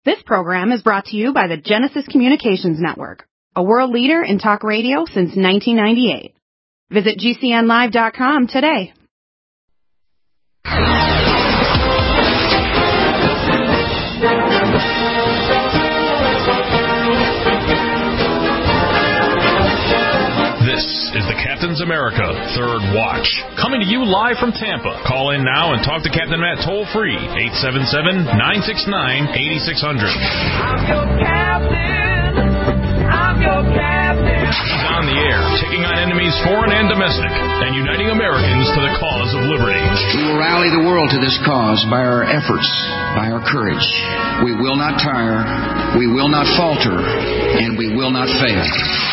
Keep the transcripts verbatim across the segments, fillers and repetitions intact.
This program is brought to you by the Genesis Communications Network, a world leader in talk radio since nineteen ninety-eight. Visit G C N live dot com today. This is the Captain's America Third Watch, coming to you live from Tampa. Call in now and talk to Captain Matt toll-free, eight seven seven, nine six nine, eight six zero zero. I'm your captain. I'm your captain. He's on the air, taking on enemies foreign and domestic, and uniting Americans to the cause of liberty. We will rally the world to this cause by our efforts, by our courage. We will not tire, we will not falter, and we will not fail.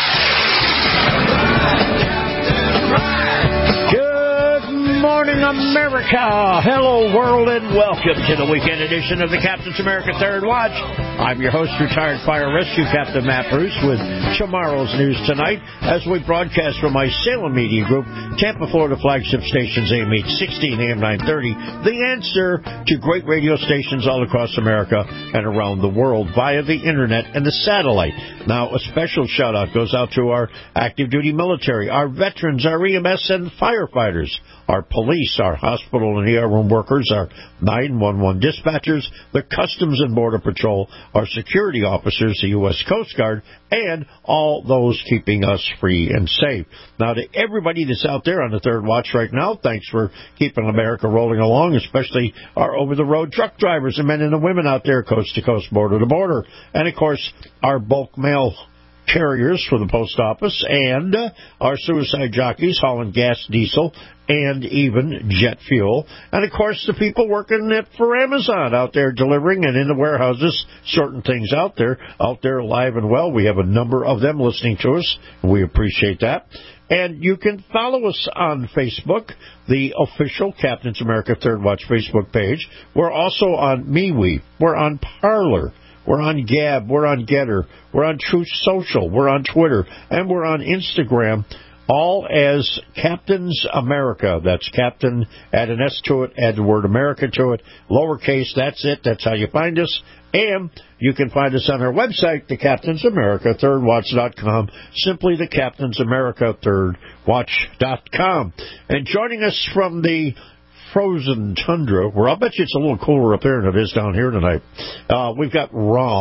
Good morning, America. Hello, world, and welcome to the weekend edition of the Captain's America Third Watch. I'm your host, retired fire rescue Captain Matt Bruce, with tomorrow's news tonight as we broadcast from my Salem Media Group, Tampa, Florida flagship stations A M eight sixty and A M nine thirty, the answer to great radio stations all across America and around the world via the internet and the satellite. Now, a special shout out goes out to our active duty military, our veterans, our E M S and firefighters, our police, our hospital and E R room workers, our nine one one dispatchers, the Customs and Border Patrol, our security officers, the U S Coast Guard, and all those keeping us free and safe. Now, to everybody that's out there on the Third Watch right now, thanks for keeping America rolling along, especially our over-the-road truck drivers and men and the women out there coast to coast, border to border. And, of course, our bulk mail carriers for the post office, and uh, our suicide jockeys hauling gas, diesel, and even jet fuel. And, of course, the people working at, for Amazon out there delivering and in the warehouses, sorting things out there, out there alive and well. We have a number of them listening to us. We appreciate that. And you can follow us on Facebook, the official Captain's America Third Watch Facebook page. We're also on MeWe. We're on Parler. We're on Gab, we're on Getter, we're on Truth Social, we're on Twitter, and we're on Instagram, all as Captain's America. That's Captain, add an S to it, add the word America to it, lowercase, that's it, that's how you find us. And you can find us on our website, the Captain's America Third Watch dot com, simply the Captain's America Third Watch dot com. And joining us from the frozen tundra, where I'll bet you it's a little cooler up there than it is down here tonight. Uh, we've got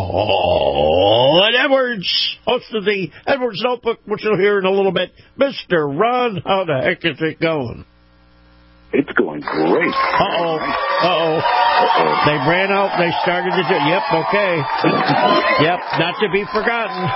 Ron Edwards, host of the Edwards Notebook, which you'll hear in a little bit. Mister Ron, how the heck is it going? It's going great. Uh-oh. Uh-oh. Uh-oh. They ran out. They started to do... Yep, okay. Yep, not to be forgotten.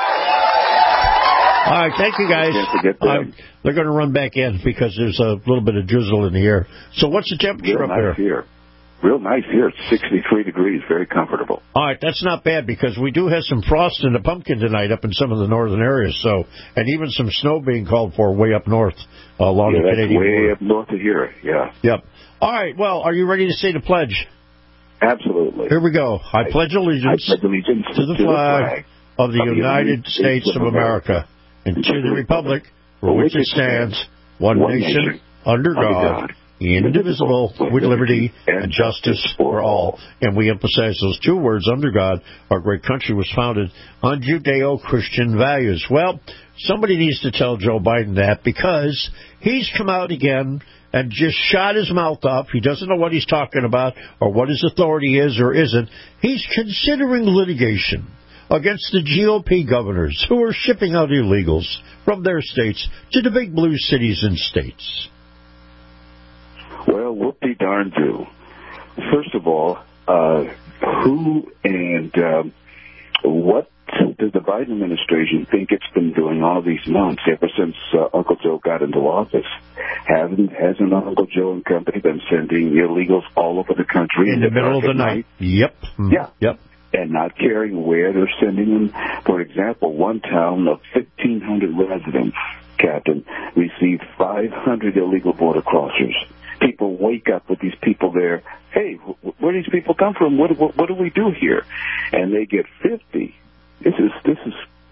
All right, thank you, guys. Uh, they're going to run back in because there's a little bit of drizzle in the air. So what's the temperature Real up nice there? Here. Real nice here. It's sixty-three degrees, very comfortable. All right, that's not bad because we do have some frost in the pumpkin tonight up in some of the northern areas. So, and even some snow being called for way up north uh, along yeah, the Canadian way border. up north of here, yeah. Yep. All right, well, are you ready to say the pledge? Absolutely. Here we go. I, I pledge allegiance, I pledge allegiance to the flag, the flag of the of United, United States, States of America, and to the republic for which it stands, one, one nation, nation, under God, God indivisible, with liberty and justice for all. And we emphasize those two words, under God. Our great country was founded on Judeo-Christian values. Well, somebody needs to tell Joe Biden that because he's come out again and just shot his mouth off. He doesn't know what he's talking about or what his authority is or isn't. He's considering litigation against the G O P governors who are shipping out illegals from their states to the big blue cities and states. Well, whoop-de-darn do. First of all, uh, who and um, what does the Biden administration think it's been doing all these months, ever since uh, Uncle Joe got into office? Hasn't, hasn't Uncle Joe and company been sending illegals all over the country? In the middle of the night. Yep. Yeah. Yep. And not caring where they're sending them. For example, one town of fifteen hundred residents, Captain, received five hundred illegal border crossers. People wake up with these people there. Hey, where do these people come from? What, what, what do we do here? And they get fifty. This is this is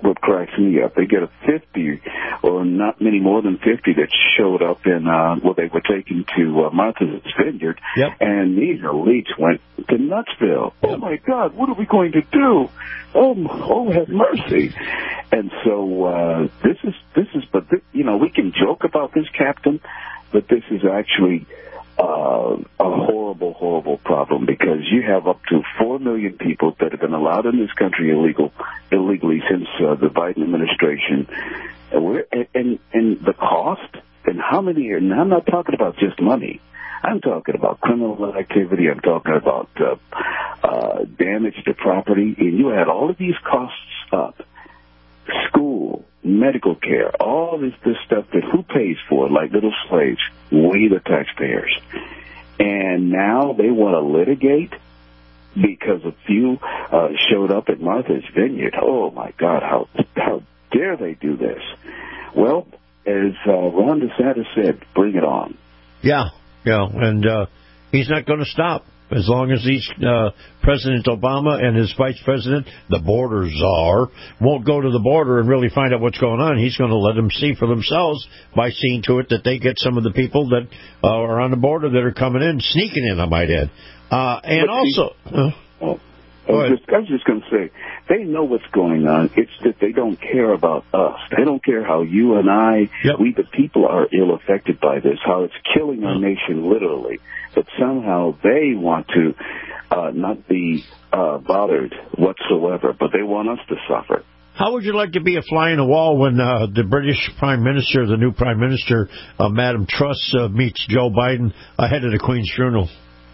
what cracks me up. They get a fifty, or not many more than fifty, that showed up in, uh, well, they were taken to uh, Martha's Vineyard, yep. and these elites went to Nutsville. Oh, my God, what are we going to do? Oh, oh, have mercy. And so uh, this is, this is, but, this, you know, we can joke about this, Captain, but this is actually uh, a horrible, horrible problem, because you have up to four million people that have been allowed in this country illegal, illegally since uh, the Biden administration. And, we're, and, and, and the cost, and how many, and I'm not talking about just money. I'm talking about criminal activity. I'm talking about uh, uh, damage to property. And you add all of these costs up. School, medical care, all this, this stuff that who pays for, like little slaves? We, the taxpayers. And now they want to litigate because a few uh, showed up at Martha's Vineyard. Oh, my God, how how dare they do this? Well, as uh, Ron DeSantis said, bring it on. Yeah, yeah, and uh, he's not going to stop. As long as he's uh, President Obama and his vice president, the border czar, won't go to the border and really find out what's going on. He's going to let them see for themselves by seeing to it that they get some of the people that uh, are on the border that are coming in, sneaking in, I might add. Uh, and but also... See, uh, oh, I, was just, I was just going to say, they know what's going on. It's that they don't care about us. They don't care how you and I, yep. we the people, are ill-affected by this, how it's killing our nation literally. But somehow they want to uh, not be uh, bothered whatsoever, but they want us to suffer. How would you like to be a fly in the wall when uh, the British Prime Minister, the new Prime Minister, uh, Madam Truss, uh, meets Joe Biden ahead of the Queen's funeral?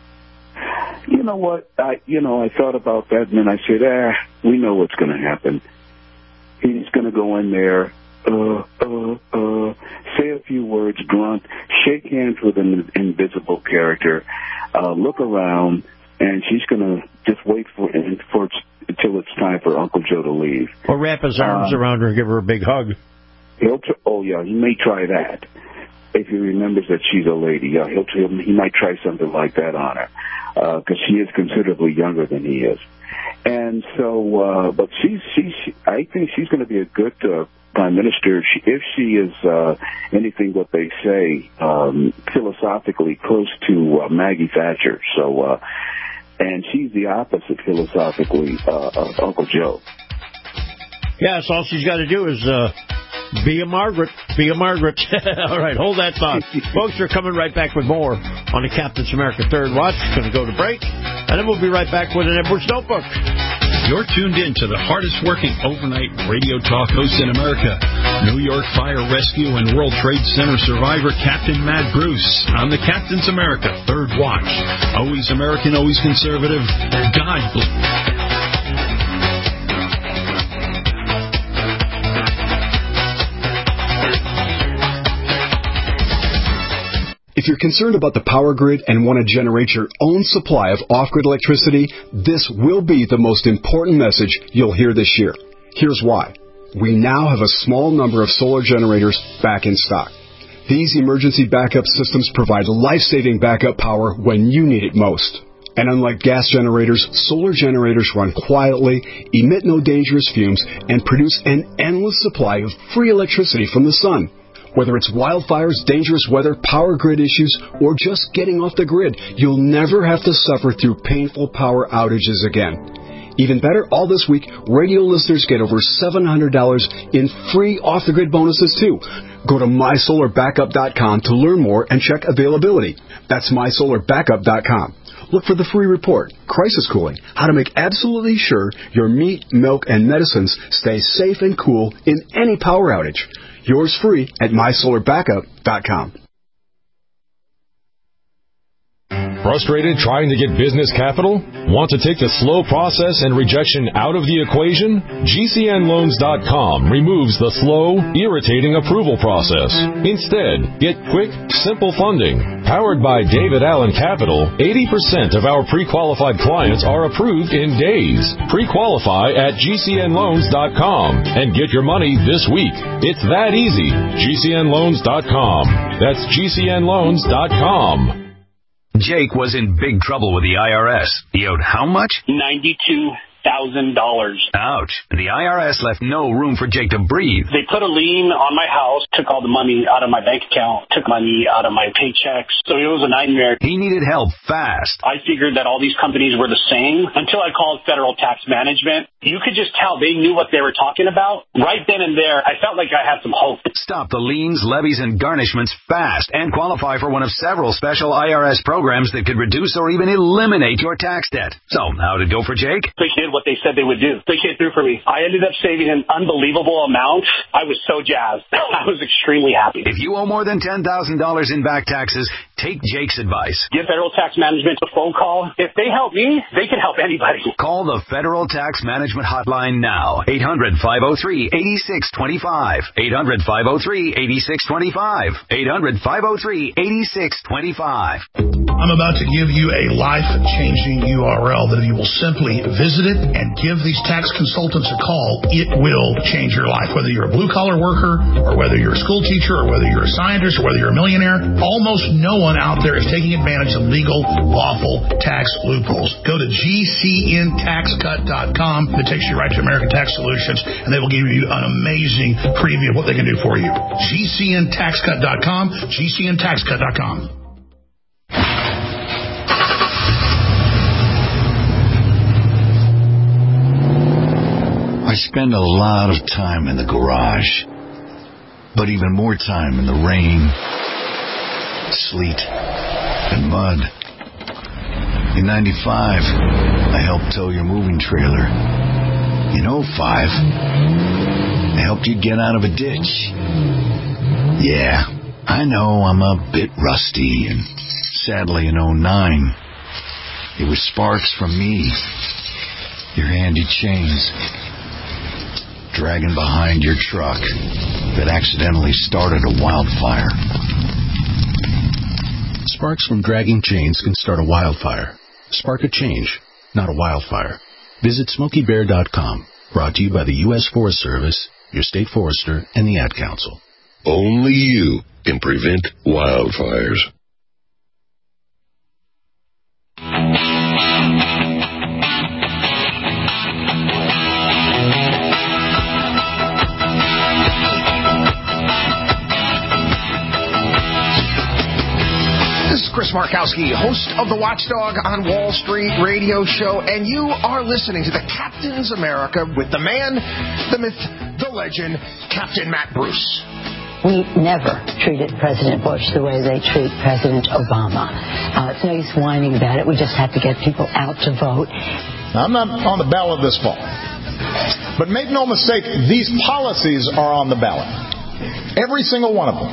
You know what? I, you know, I thought about that, and then I said, ah, we know what's going to happen. He's going to go in there, uh, uh, uh, say a few words, grunt, shake hands with an invisible character, uh, look around, and she's going to just wait for, for until it's time for Uncle Joe to leave. Or wrap his arms um, around her and give her a big hug. He'll t- oh, yeah, he may try that. If he remembers that she's a lady, yeah, he'll t- he might try something like that on her, because uh, she is considerably younger than he is. And so, uh, but she's, she's, I think she's going to be a good uh, prime minister if she, if she is uh, anything what they say, um, philosophically close to uh, Maggie Thatcher. So, uh, and she's the opposite philosophically uh, of Uncle Joe. Yeah, so all she's got to do is uh, be a Margaret. Be a Margaret. All right, hold that thought. Folks, we're coming right back with more on the Captain's America Third Watch. We're going to go to break, and then we'll be right back with an Edwards Notebook. You're tuned in to the hardest-working overnight radio talk host in America, New York Fire Rescue and World Trade Center survivor Captain Matt Bruce on the Captain's America Third Watch. Always American, always conservative. God bless. If you're concerned about the power grid and want to generate your own supply of off-grid electricity, this will be the most important message you'll hear this year. Here's why. We now have a small number of solar generators back in stock. These emergency backup systems provide life-saving backup power when you need it most. And unlike gas generators, solar generators run quietly, emit no dangerous fumes, and produce an endless supply of free electricity from the sun. Whether it's wildfires, dangerous weather, power grid issues, or just getting off the grid, you'll never have to suffer through painful power outages again. Even better, all this week, radio listeners get over seven hundred dollars in free off-the-grid bonuses, too. Go to my solar backup dot com to learn more and check availability. That's my solar backup dot com. Look for the free report, Crisis Cooling, how to make absolutely sure your meat, milk, and medicines stay safe and cool in any power outage. Yours free at my solar backup dot com. Frustrated trying to get business capital? Want to take the slow process and rejection out of the equation? G C N loans dot com removes the slow, irritating approval process. Instead, get quick, simple funding. Powered by David Allen Capital, eighty percent of our pre-qualified clients are approved in days. Pre-qualify at G C N loans dot com and get your money this week. It's that easy. G C N loans dot com. That's G C N loans dot com. Jake was in big trouble with the I R S. He owed how much? ninety-two thousand dollars. Ouch. The I R S left no room for Jake to breathe. They put a lien on my house, took all the money out of my bank account, took money out of my paychecks. So it was a nightmare. He needed help fast. I figured that all these companies were the same until I called Federal Tax Management. You could just tell they knew what they were talking about. Right then and there, I felt like I had some hope. Stop the liens, levies, and garnishments fast and qualify for one of several special I R S programs that could reduce or even eliminate your tax debt. So, how did it go for Jake? They did what they said they would do. They came through for me. I ended up saving an unbelievable amount. I was so jazzed. I was extremely happy. If you owe more than ten thousand dollars in back taxes, take Jake's advice. Give Federal Tax Management a phone call. If they help me, they can help anybody. Call the Federal Tax Management Hotline now. eight hundred, five oh three, eight six two five. eight hundred, five oh three, eight six two five. eight hundred, five oh three, eight six two five. I'm about to give you a life-changing U R L that if you will simply visit it and give these tax consultants a call, it will change your life. Whether you're a blue-collar worker or whether you're a school teacher or whether you're a scientist or whether you're a millionaire, almost no one out there is taking advantage of legal, lawful tax loopholes. Go to G C N tax cut dot com. It takes you right to American Tax Solutions, and they will give you an amazing preview of what they can do for you. G C N tax cut dot com, G C N tax cut dot com. I spend a lot of time in the garage, but even more time in the rain, sleet, and mud. In ninety-five, I helped tow your moving trailer. In oh five, I helped you get out of a ditch. Yeah, I know I'm a bit rusty, and sadly in oh nine, it was sparks from me, your handy chains, dragging behind your truck that accidentally started a wildfire. Sparks from dragging chains can start a wildfire. Spark a change, not a wildfire. Visit Smokey Bear dot com. Brought to you by the U S Forest Service, your state forester, and the Ad Council. Only you can prevent wildfires. This is Chris Markowski, host of the Watchdog on Wall Street radio show, and you are listening to the Captain's America with the man, the myth, the legend, Captain Matt Bruce. We never treated President Bush the way they treat President Obama. Uh, it's no use whining about it. We just have to get people out to vote. Now, I'm not on the ballot this fall. But make no mistake, these policies are on the ballot. Every single one of them.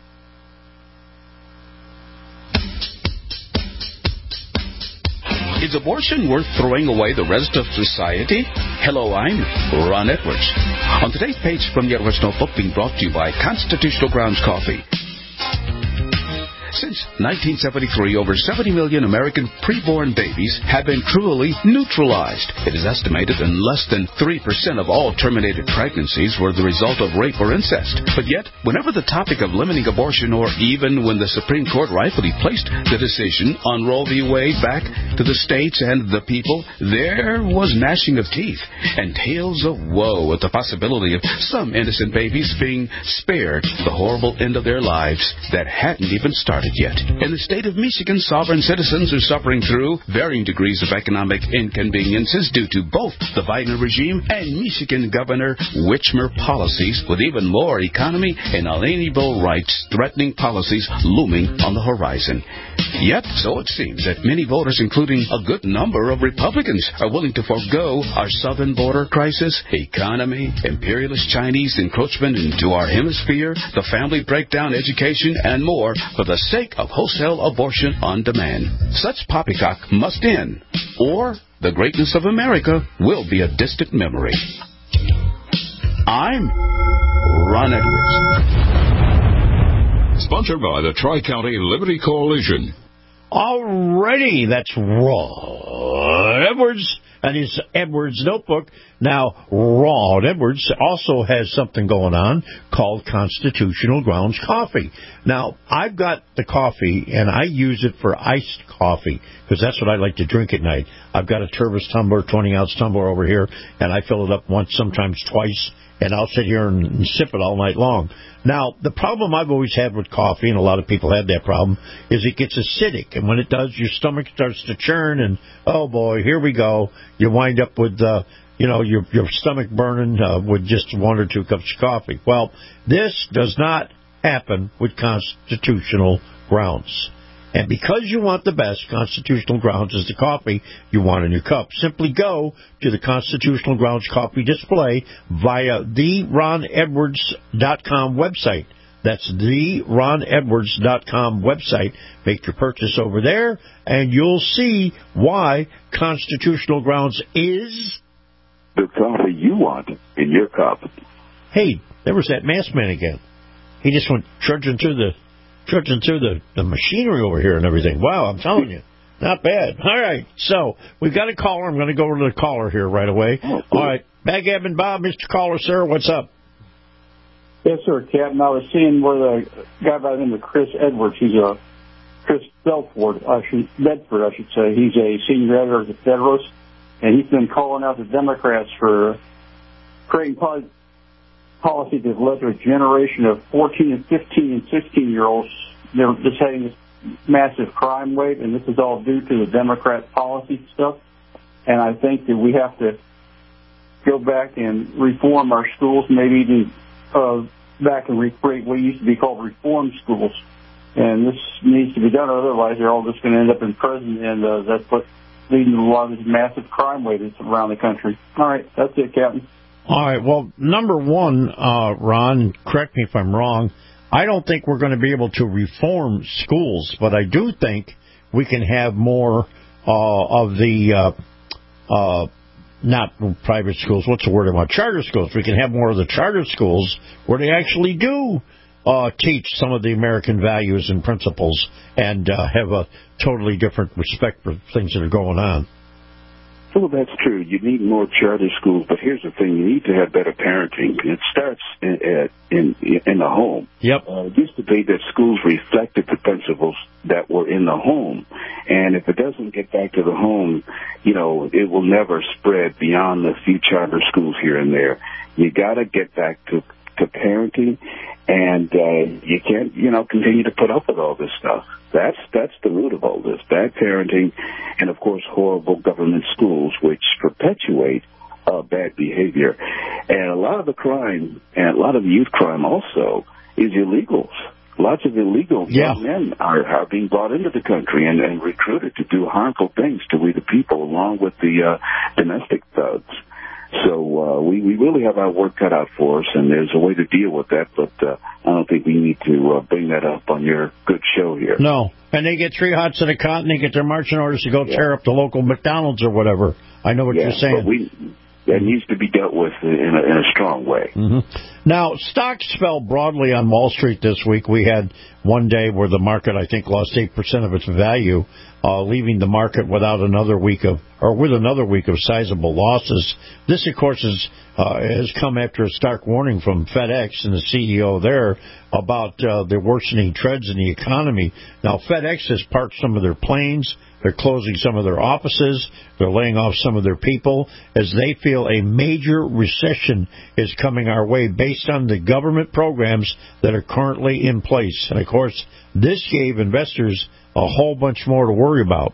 Is abortion worth throwing away the rest of society? Hello, I'm Ron Edwards. On today's page from the Edwards Notebook, being brought to you by Constitutional Grounds Coffee. Since nineteen seventy-three, over seventy million American preborn babies have been cruelly neutralized. It is estimated that less than three percent of all terminated pregnancies were the result of rape or incest. But yet, whenever the topic of limiting abortion, or even when the Supreme Court rightfully placed the decision on Roe v. Wade back to the states and the people, there was gnashing of teeth and tales of woe at the possibility of some innocent babies being spared the horrible end of their lives that hadn't even started yet. In the state of Michigan, sovereign citizens are suffering through varying degrees of economic inconveniences due to both the Biden regime and Michigan Governor Whitmer policies, with even more economy and unalienable rights threatening policies looming on the horizon. Yet, so it seems that many voters, including a good number of Republicans, are willing to forego our southern border crisis, economy, imperialist Chinese encroachment into our hemisphere, the family breakdown, education, and more for the sake of wholesale abortion on demand. Such poppycock must end, or the greatness of America will be a distant memory. I'm Ron Edwards. Sponsored by the Tri-County Liberty Coalition. Alrighty, that's Ron Edwards and his Edwards notebook. Now, Ron Edwards also has something going on called Constitutional Grounds Coffee. Now, I've got the coffee, and I use it for iced coffee, because that's what I like to drink at night. I've got a Tervis tumbler, twenty-ounce tumbler over here, and I fill it up once, sometimes twice, and I'll sit here and, and sip it all night long. Now, the problem I've always had with coffee, and a lot of people have that problem, is it gets acidic. And when it does, your stomach starts to churn, and, oh, boy, here we go. You wind up with, uh, you know, your, your stomach burning uh, with just one or two cups of coffee. Well, this does not happen with Constitutional Grounds. And because you want the best, Constitutional Grounds is the coffee you want in your cup. Simply go to the Constitutional Grounds coffee display via the ron edwards dot com website. That's the ron edwards dot com website. Make your purchase over there, and you'll see why Constitutional Grounds is the coffee you want in your cup. Hey, there was that masked man again. He just went trudging through the trudging through the, the machinery over here and everything. Wow, I'm telling you. Not bad. All right, so we've got a caller. I'm going to go over to the caller here right away. Oh, cool. All right, Backgammon Bob, Mister Caller, sir, what's up? Yes, sir, Captain. I was seeing where the guy by the name of Chris Edwards, he's a Chris Belford, I should, Bedford, I should say. He's a senior editor at the Federalist, and he's been calling out the Democrats for creating policy policy that led to a generation of fourteen and fifteen and sixteen year olds. They're just having this massive crime wave, and this is all due to the Democrat policy stuff. And I think that we have to go back and reform our schools, maybe even uh, back and recreate what used to be called reform schools. And this needs to be done, otherwise they're all just going to end up in prison, and uh, that's what's leading to a lot of this massive crime wave that's around the country. All right, that's it, Captain. All right, well, number one, uh, Ron, correct me if I'm wrong, I don't think we're going to be able to reform schools, but I do think we can have more uh, of the, uh, uh, not private schools, what's the word I want, charter schools. We can have more of the charter schools where they actually do uh, teach some of the American values and principles and uh, have a totally different respect for things that are going on. Well, that's true. You need more charter schools, but here's the thing: you need to have better parenting. It starts in in, in the home. Yep. Uh, it used to be that schools reflected the principles that were in the home, and if it doesn't get back to the home, you know, it will never spread beyond the few charter schools here and there. You got to get back to to parenting, and uh, you can't, you know, continue to put up with all this stuff. That's that's the root of all this: bad parenting, and of course, horrible government schools, which perpetuate uh, bad behavior. And a lot of the crime, and a lot of the youth crime, also is illegals. Lots of illegal yeah. young men are, are being brought into the country and, and recruited to do harmful things to we the people, along with the uh, domestic thugs. So uh, we, we really have our work cut out for us, and there's a way to deal with that, but uh, I don't think we need to uh, bring that up on your good show here. No, and they get three hots at a cot, and they get their marching orders to go yeah. tear up the local McDonald's or whatever. I know what yeah, you're saying. But we, that needs to be dealt with in a, in a strong way. Mm-hmm. Now, stocks fell broadly on Wall Street this week. We had one day where the market, I think, lost eight percent of its value, uh, leaving the market without another week of, or with another week of sizable losses. This, of course, is, uh, has come after a stark warning from FedEx and the C E O there about uh, the worsening trends in the economy. Now, FedEx has parked some of their planes. They're closing some of their offices. They're laying off some of their people as they feel a major recession is coming our way based on the government programs that are currently in place. And, of course, this gave investors a whole bunch more to worry about.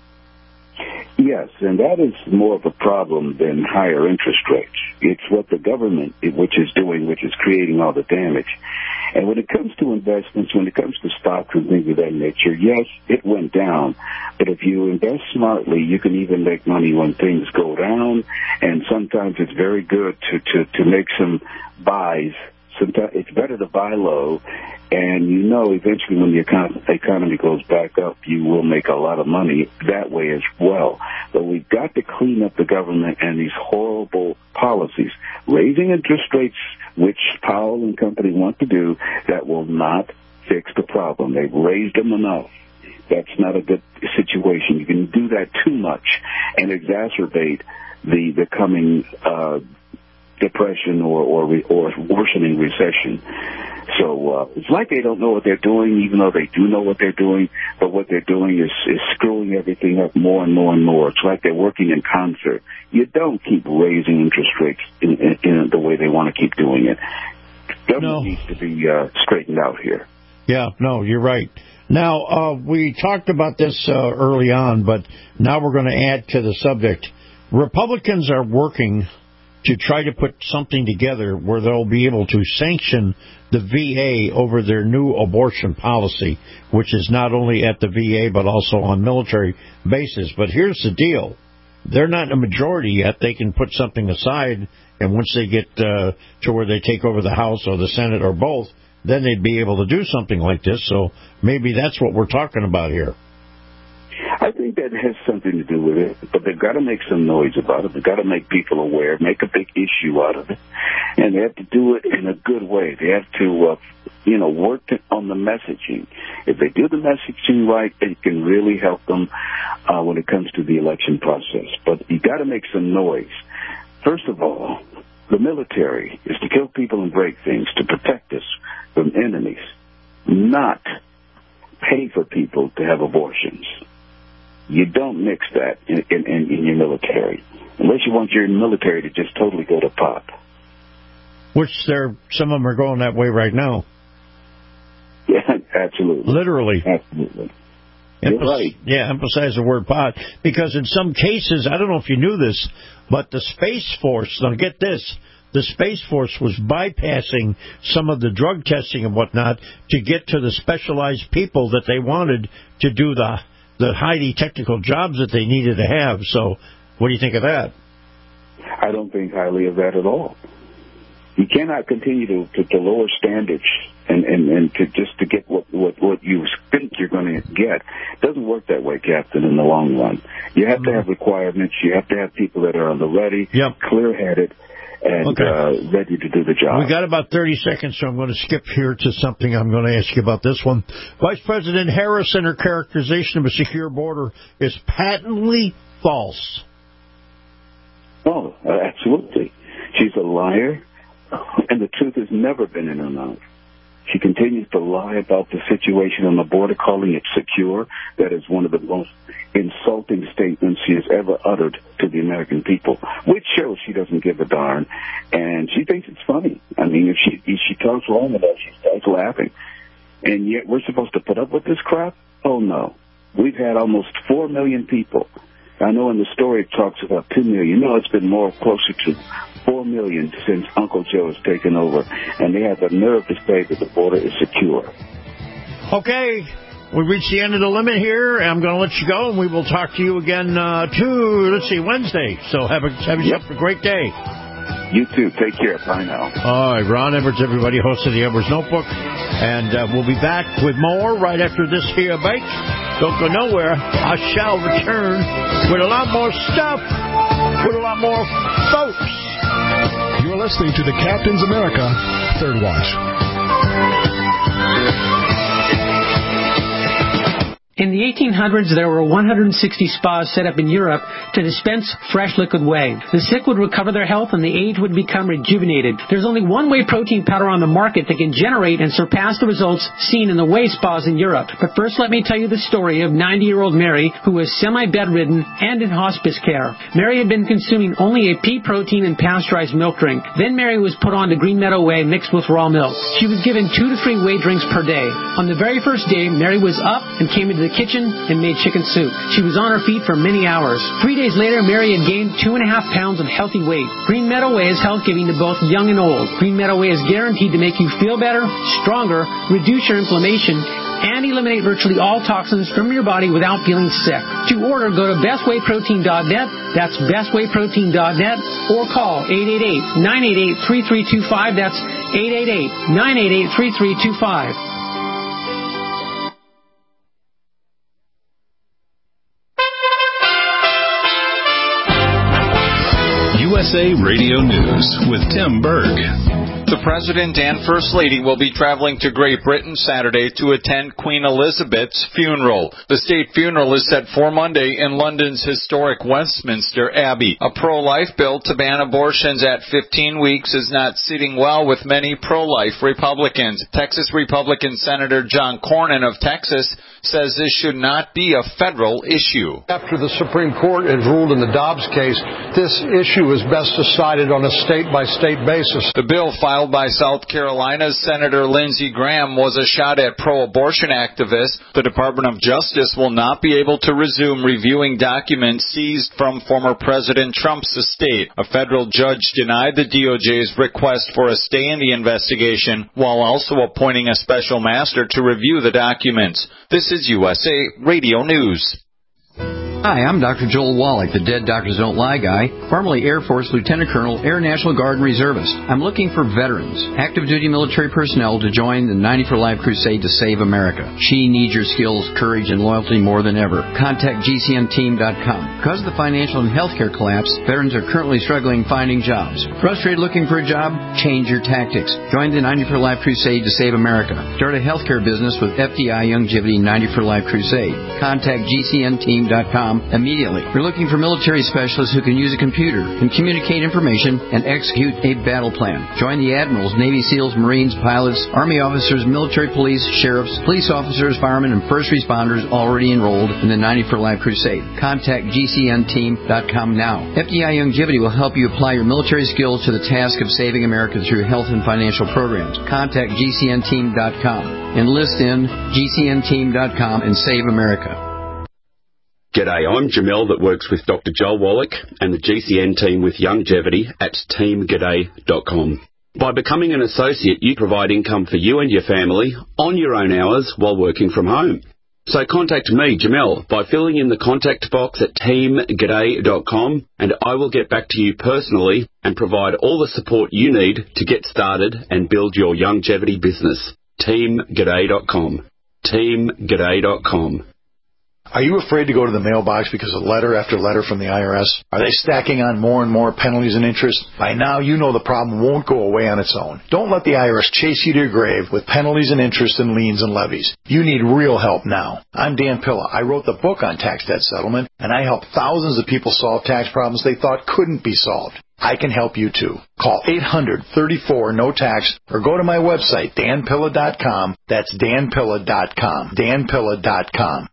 Yes, and that is more of a problem than higher interest rates. It's what the government, which is doing, which is creating all the damage. And when it comes to investments, when it comes to stocks and things of that nature, yes, it went down. But if you invest smartly, you can even make money when things go down. And sometimes it's very good to, to, to make some buys. Sometimes it's better to buy low, and you know eventually when the econ- economy goes back up, you will make a lot of money that way as well. But we've got to clean up the government and these horrible policies. Raising interest rates, which Powell and company want to do, that will not fix the problem. They've raised them enough. That's not a good situation. You can do that too much and exacerbate the the coming uh, depression or or, re- or worsening recession. So uh, it's like they don't know what they're doing, even though they do know what they're doing. But what they're doing is, is screwing everything up more and more and more. It's like they're working in concert. You don't keep raising interest rates in, in, in the way they want to keep doing it. Government No. needs to be uh, straightened out here. Yeah, no, you're right. Now, uh, we talked about this uh, early on, but now we're going to add to the subject. Republicans are working to try to put something together where they'll be able to sanction the V A over their new abortion policy, which is not only at the V A but also on military bases. But here's the deal. They're not in a majority yet. They can put something aside, and once they get uh, to where they take over the House or the Senate or both, then they'd be able to do something like this. So maybe that's what we're talking about here. I think that has something to do with it, but they've got to make some noise about it. They've got to make people aware, make a big issue out of it, and they have to do it in a good way. They have to, uh, you know, work on the messaging. If they do the messaging right, it can really help them uh, when it comes to the election process. But you got to make some noise. First of all, the military is to kill people and break things, to protect us from enemies, not pay for people to have abortions. You don't mix that in, in, in your military, unless you want your military to just totally go to pot. Which they're, some of them are going that way right now. Yeah, absolutely. Literally. Absolutely. Emph- You're right. Yeah, emphasize the word pot. Because in some cases, I don't know if you knew this, but the Space Force, now get this, the Space Force was bypassing some of the drug testing and whatnot to get to the specialized people that they wanted to do the the highly technical jobs that they needed to have. So what do you think of that? I don't think highly of that at all. You cannot continue to, to, to lower standards and, and, and to just to get what, what, what you think you're going to get. It doesn't work that way, Captain, in the long run. You have to have requirements. You have to have people that are on the ready, yep. clear-headed, and Okay. uh, ready to do the job. We got about thirty seconds, so I'm going to skip here to something I'm going to ask you about this one. Vice President Harris and her characterization of a secure border is patently false. Oh, uh, absolutely. She's a liar, and the truth has never been in her mouth. She continues to lie about the situation on the border, calling it secure. That is one of the most insulting statements she has ever uttered to the American people, which shows she doesn't give a darn, and she thinks it's funny. I mean, if she if she talks long enough, she starts laughing. And yet we're supposed to put up with this crap? Oh, no. We've had almost four million people. I know in the story it talks about two million. No, it's been more closer to four million since Uncle Joe has taken over, and they have the nerve to say that the border is secure. Okay, we reached the end of the limit here. I'm going to let you go, and we will talk to you again uh, to, let's see, Wednesday. So have, a, have yourself a great day. You too. Take care. Bye now. All right, Ron Edwards, everybody, host of the Edwards Notebook. And uh, we'll be back with more right after this here break. Don't go nowhere. I shall return with a lot more stuff, with a lot more folks. You're listening to the Captain's America Third Watch. In the eighteen hundreds, there were one hundred sixty spas set up in Europe to dispense fresh liquid whey. The sick would recover their health and the aged would become rejuvenated. There's only one whey protein powder on the market that can generate and surpass the results seen in the whey spas in Europe. But first, let me tell you the story of ninety-year-old Mary, who was semi-bedridden and in hospice care. Mary had been consuming only a pea protein and pasteurized milk drink. Then Mary was put on to Green Meadow Whey mixed with raw milk. She was given two to three whey drinks per day. On the very first day, Mary was up and came into the kitchen and made chicken soup. She was on her feet for many hours. Three days later, Mary had gained two and a half pounds of healthy weight. Green Meadow Whey is health giving to both young and old. Green Meadow Whey is guaranteed to make you feel better, stronger, reduce your inflammation, and eliminate virtually all toxins from your body without feeling sick. To order, go to best whey protein dot net. That's best whey protein dot net, or call eight eight eight, nine eight eight, three three two five. That's eight eight eight, nine eight eight, three three two five. U S A Radio News with Tim Berg. The President and First Lady will be traveling to Great Britain Saturday to attend Queen Elizabeth's funeral. The state funeral is set for Monday in London's historic Westminster Abbey. A pro-life bill to ban abortions at fifteen weeks is not sitting well with many pro-life Republicans. Texas Republican Senator John Cornyn of Texas says this should not be a federal issue. After the Supreme Court has ruled in the Dobbs case, this issue is best decided on a state-by-state basis. The bill filed by South Carolina's Senator Lindsey Graham was a shot at pro-abortion activists. The Department of Justice will not be able to resume reviewing documents seized from former President Trump's estate. A federal judge denied the D O J's request for a stay in the investigation, while also appointing a special master to review the documents. This is U S A Radio News. Hi, I'm Doctor Joel Wallach, the Dead Doctors Don't Lie guy, formerly Air Force Lieutenant Colonel, Air National Guard and Reservist. I'm looking for veterans, active duty military personnel to join the ninety for Life crusade to save America. She needs your skills, courage, and loyalty more than ever. Contact G C N team dot com. Because of the financial and healthcare collapse, veterans are currently struggling finding jobs. Frustrated looking for a job? Change your tactics. Join the ninety for Life crusade to save America. Start a healthcare business with F D I Youngevity ninety for Life crusade. Contact G C N team dot com immediately. We're looking for military specialists who can use a computer and communicate information and execute a battle plan. Join the admirals, Navy SEALs, Marines, pilots, Army officers, military police, sheriffs, police officers, firemen, and first responders already enrolled in the ninety for Life crusade. Contact G C N team dot com now. F D I Youngevity will help you apply your military skills to the task of saving America through health and financial programs. Contact G C N team dot com. Enlist in G C N team dot com and save America. G'day, I'm Jamel that works with Doctor Joel Wallach and the G C N team with Youngevity at team g'day dot com. By becoming an associate, you provide income for you and your family on your own hours while working from home. So contact me, Jamel, by filling in the contact box at team g'day dot com, and I will get back to you personally and provide all the support you need to get started and build your Youngevity business. team g'day dot com. team g'day dot com. Are you afraid to go to the mailbox because of letter after letter from the I R S? Are they stacking on more and more penalties and interest? By now, you know the problem won't go away on its own. Don't let the I R S chase you to your grave with penalties and interest and liens and levies. You need real help now. I'm Dan Pilla. I wrote the book on tax debt settlement, and I helped thousands of people solve tax problems they thought couldn't be solved. I can help you too. Call eight hundred, thirty-four, no tax or go to my website, dan pilla dot com. That's dan pilla dot com. dan pilla dot com.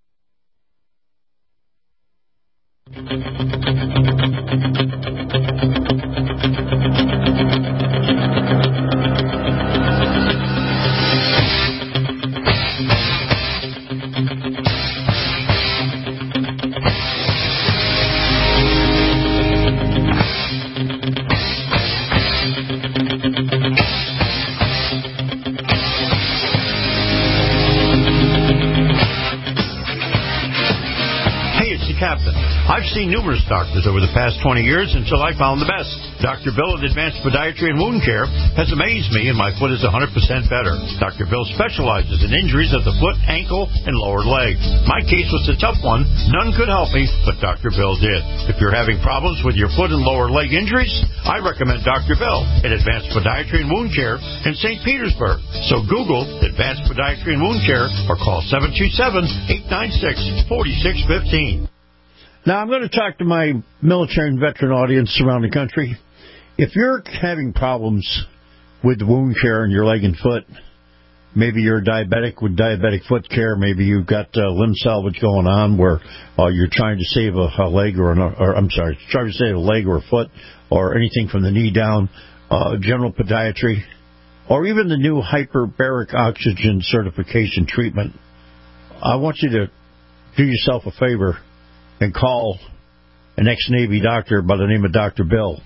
Captain. I've seen numerous doctors over the past twenty years until I found the best. Doctor Bill at Advanced Podiatry and Wound Care has amazed me, and my foot is one hundred percent better. Doctor Bill specializes in injuries of the foot, ankle, and lower leg. My case was a tough one. None could help me, but Doctor Bill did. If you're having problems with your foot and lower leg injuries, I recommend Doctor Bill at Advanced Podiatry and Wound Care in Saint Petersburg. So Google Advanced Podiatry and Wound Care or call seven two seven, eight nine six, four six one five. Now, I'm going to talk to my military and veteran audience around the country. If you're having problems with wound care in your leg and foot, maybe you're diabetic with diabetic foot care, maybe you've got uh, limb salvage going on where uh, you're trying to save a, a leg or, an, or, I'm sorry, trying to save a leg or a foot or anything from the knee down, uh, general podiatry, or even the new hyperbaric oxygen certification treatment, I want you to do yourself a favor and call an ex-Navy doctor by the name of Doctor Bill.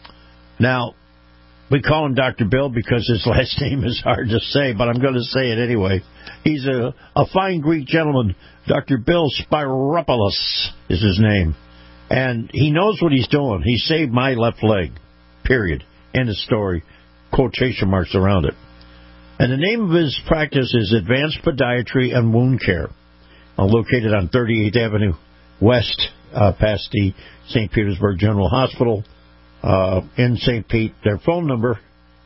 Now, we call him Doctor Bill because his last name is hard to say, but I'm going to say it anyway. He's a, a fine Greek gentleman. Doctor Bill Spiropoulos is his name. And he knows what he's doing. He saved my left leg, period. End of story. Quotation marks around it. And the name of his practice is Advanced Podiatry and Wound Care, uh, located on thirty-eighth Avenue West, uh, past the Saint Petersburg General Hospital uh, in Saint Pete. Their phone number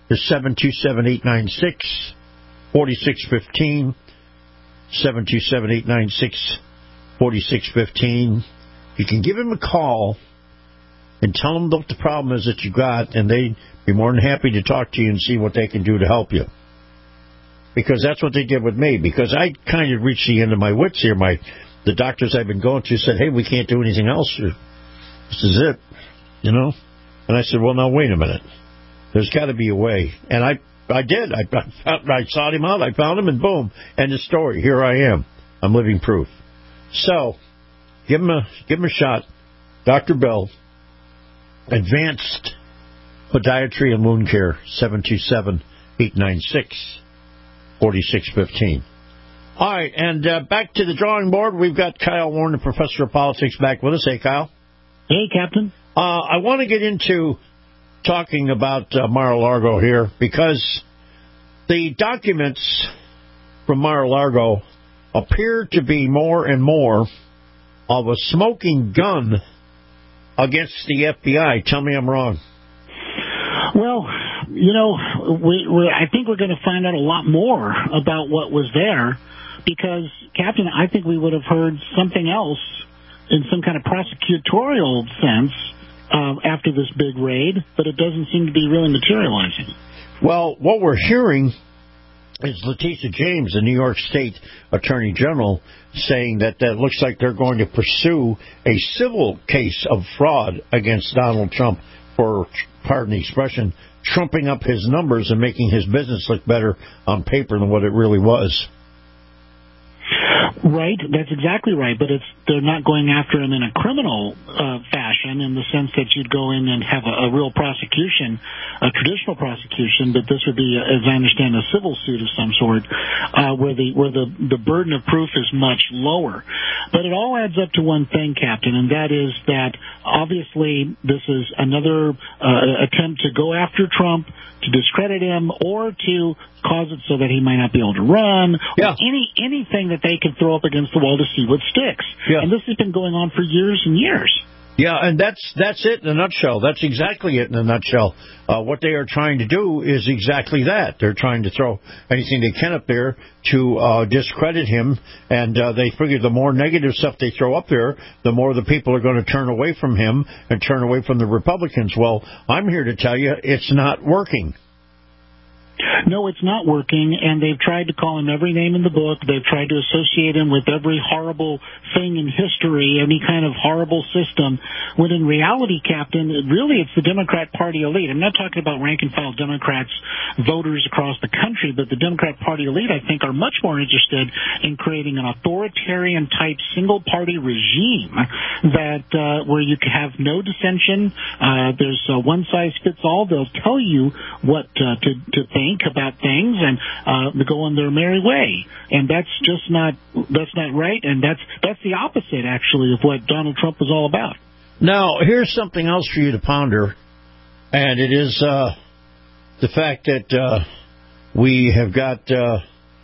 is seven two seven, eight nine six, four six one five. seven two seven, eight nine six, four six one five. You can give him a call and tell them what the problem is that you got, and they'd be more than happy to talk to you and see what they can do to help you. Because that's what they did with me. Because I kind of reached the end of my wits here. My the doctors I've been going to said, hey, we can't do anything else. This is it, you know? And I said, well, now, wait a minute. There's got to be a way. And I I did. I, I, I sought him out. I found him, and boom, end of story. Here I am. I'm living proof. So, give him a give him a shot. Doctor Bell, Advanced Podiatry and Wound Care, seven two seven, eight nine six, four six one five. All right, and uh, back to the drawing board. We've got Kyle Warren, the professor of politics, back with us. Hey, Kyle. Hey, Captain. Uh, I want to get into talking about uh, Mar-a-Lago here, because the documents from Mar-a-Lago appear to be more and more of a smoking gun against the F B I. Tell me I'm wrong. Well, you know, we, we, I think we're going to find out a lot more about what was there, because, Captain, I think we would have heard something else in some kind of prosecutorial sense Uh, after this big raid, but it doesn't seem to be really materializing. Well, what we're hearing is Letitia James, the New York State Attorney General, saying that it looks like they're going to pursue a civil case of fraud against Donald Trump for, pardon the expression, trumping up his numbers and making his business look better on paper than what it really was. Right, that's exactly right, but it's they're not going after him in a criminal uh, fashion, in the sense that you'd go in and have a, a real prosecution, a traditional prosecution, but this would be, as I understand, a civil suit of some sort, uh, where the where the, the burden of proof is much lower. But it all adds up to one thing, Captain, and that is that obviously this is another uh, attempt to go after Trump, to discredit him, or to cause it so that he might not be able to run, yeah. or any anything that they can throw up against the wall to see what sticks. Yeah. And this has been going on for years and years. Yeah, and that's that's it in a nutshell. That's exactly it in a nutshell. Uh, what they are trying to do is exactly that. They're trying to throw anything they can up there to uh, discredit him, and uh, they figure the more negative stuff they throw up there, the more the people are going to turn away from him and turn away from the Republicans. Well, I'm here to tell you it's not working. No, it's not working, and they've tried to call him every name in the book. They've tried to associate him with every horrible thing in history, any kind of horrible system, when in reality, Captain, really it's the Democrat Party elite. I'm not talking about rank-and-file Democrats, voters across the country, but the Democrat Party elite, I think, are much more interested in creating an authoritarian-type single-party regime that uh, where you can have no dissension. Uh, there's uh, one-size-fits-all. They'll tell you what uh, to, to think about things and uh, go on their merry way, and that's just not that's not right, and that's that's the opposite actually of what Donald Trump was all about. Now, here's something else for you to ponder, and it is uh, the fact that uh, we have got uh,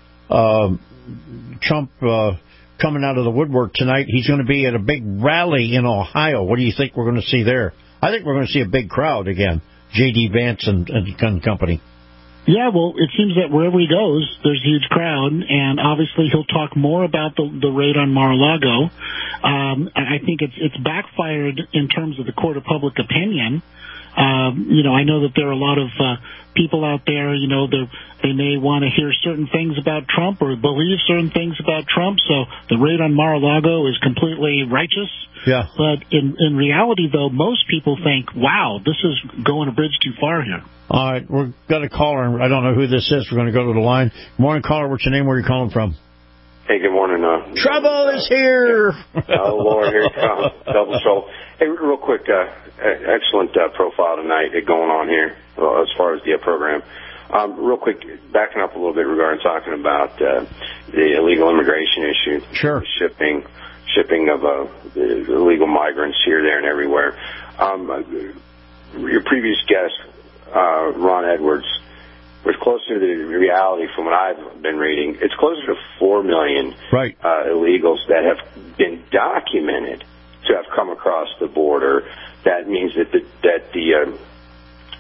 uh, Trump uh, coming out of the woodwork tonight. He's going to be at a big rally in Ohio. What do you think we're going to see there? I think we're going to see a big crowd again. J D. Vance and, and Gun Company. Yeah, well, it seems that wherever he goes, there's a huge crowd, and obviously he'll talk more about the, the raid on Mar-a-Lago. Um, I think it's it's backfired in terms of the court of public opinion. Um, you know, I know that there are a lot of uh, people out there, you know, they may want to hear certain things about Trump or believe certain things about Trump, so the raid on Mar-a-Lago is completely righteous. Yeah. But in, in reality, though, most people think, wow, this is going a bridge too far here. All right, we've got a caller. I don't know who this is. We're going to go to the line. Good morning, caller. What's your name? Where are you calling from? Hey, good morning. Uh, Trouble is here. Oh, Lord, here it comes. Double trouble. Hey, real quick, uh, excellent uh, profile tonight going on here uh, as far as the uh, program. Um, real quick, backing up a little bit regarding talking about uh, the illegal immigration issue. Sure. Shipping, shipping of uh, the illegal migrants here, there, and everywhere. Um, your previous guest, uh, Ron Edwards, was closer to the reality from what I've been reading. It's closer to four million right. uh, illegals that have been documented to have come across the border. That means that the, that the uh, excuse me,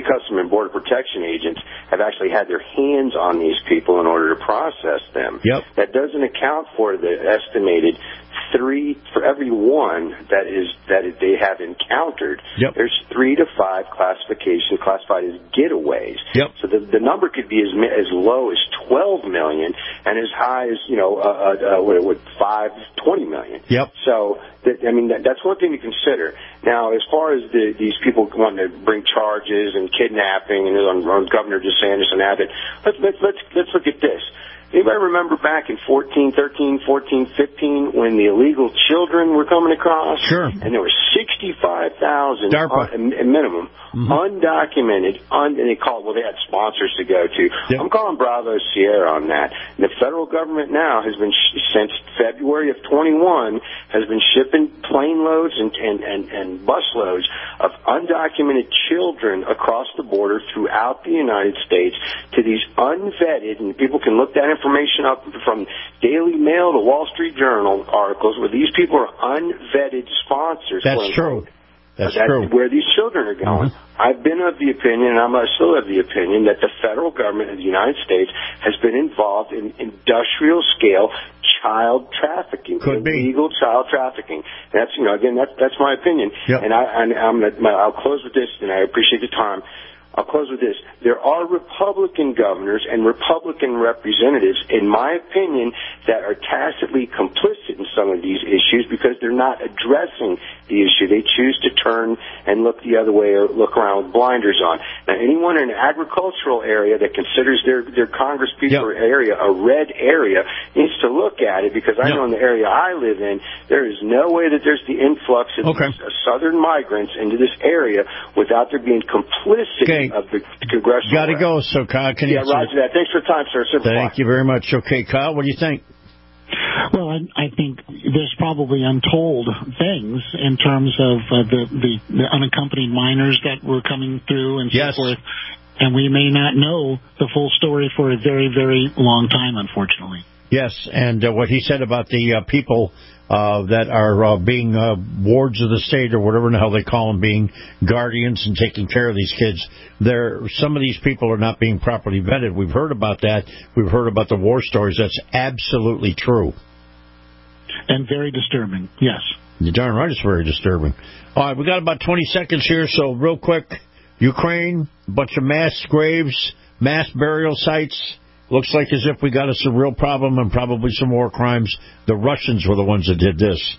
Customs and Border Protection agents have actually had their hands on these people in order to process them. Yep. That doesn't account for the estimated three for every one that is that they have encountered. Yep. There's three to five classifications classified as getaways. Yep. So the the number could be as as low as twelve million and as high as you know uh, uh, what, what five twenty million. Yep. So that, I mean that, that's one thing to consider. Now, as far as the, these people wanting to bring charges and kidnapping and on, on Governor DeSantis and Abbott, let's let's let's let's look at this. Anybody remember back in fourteen, thirteen, fourteen, fifteen when the illegal children were coming across? Sure. And there were sixty-five thousand DARPA. un, a minimum, mm-hmm. undocumented, un, and they called, well, they had sponsors to go to. Yep. I'm calling Bravo Sierra on that. And the federal government now has been, sh- since February of twenty-one, has been shipping plane loads and, and, and, and bus loads of undocumented children across the border throughout the United States to these unvetted, and people can look that information up from Daily Mail to Wall Street Journal articles where these people are unvetted sponsors. That's true. That's, That's true. where these children are going. Mm-hmm. I've been of the opinion, and I'm still of the opinion, that the federal government of the United States has been involved in industrial-scale child trafficking, Could be. illegal child trafficking. That's, you know, again, that's that's my opinion. Yep. And I, and I'm gonna, I'll close with this, and I appreciate the time. I'll close with this. There are Republican governors and Republican representatives, in my opinion, that are tacitly complicit in some of these issues because they're not addressing the issue. They choose to turn and look the other way or look around with blinders on. Now, anyone in an agricultural area that considers their, their congresspeople yep. area a red area needs to look at it because I yep. know in the area I live in, there is no way that there's the influx of okay. these, uh, southern migrants into this area without there being complicity okay. of the congressional. Got to go, so Kyle, can yeah, you... Yeah, roger that. Thanks for the time, sir. Super Thank fine. you very much. Okay, Kyle, what do you think? Well, I, I think there's probably untold things in terms of uh, the, the, the unaccompanied minors that were coming through and so yes. forth. And we may not know the full story for a very, very long time, unfortunately. Yes, and uh, what he said about the uh, people uh, that are uh, being uh, wards of the state or whatever the hell they call them, being guardians and taking care of these kids, there some of these people are not being properly vetted. We've heard about that. We've heard about the war stories. That's absolutely true. And very disturbing, yes. You're darn right it's very disturbing. All right, we got about twenty seconds here, so real quick, Ukraine, a bunch of mass graves, mass burial sites. Looks like as if we got us a real problem and probably some war crimes. The Russians were the ones that did this.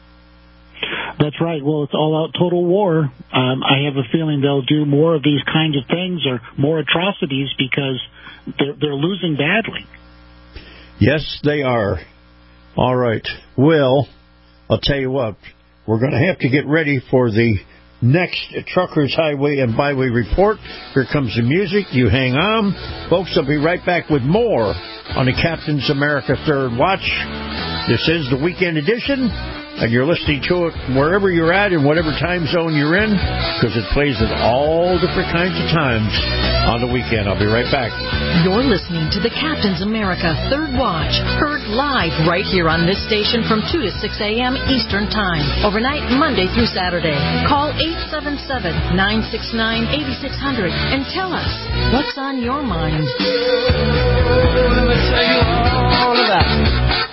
That's right. Well, it's all-out total war. Um, I have a feeling they'll do more of these kinds of things or more atrocities because they're, they're losing badly. Yes, they are. All right. Well, I'll tell you what. We're going to have to get ready for the next Truckers Highway and Byway Report. Here comes the music. You hang on. Folks, I'll be right back with more on the Captain's America Third Watch. This is the weekend edition, and you're listening to it wherever you're at in whatever time zone you're in, because it plays at all different kinds of times on the weekend. I'll be right back. You're listening to the Captain's America Third Watch, heard live right here on this station from two to six a.m. Eastern Time, overnight Monday through Saturday. Call eight seven seven, nine six nine, eight six zero zero and tell us what's on your mind. Let me tell you all about it.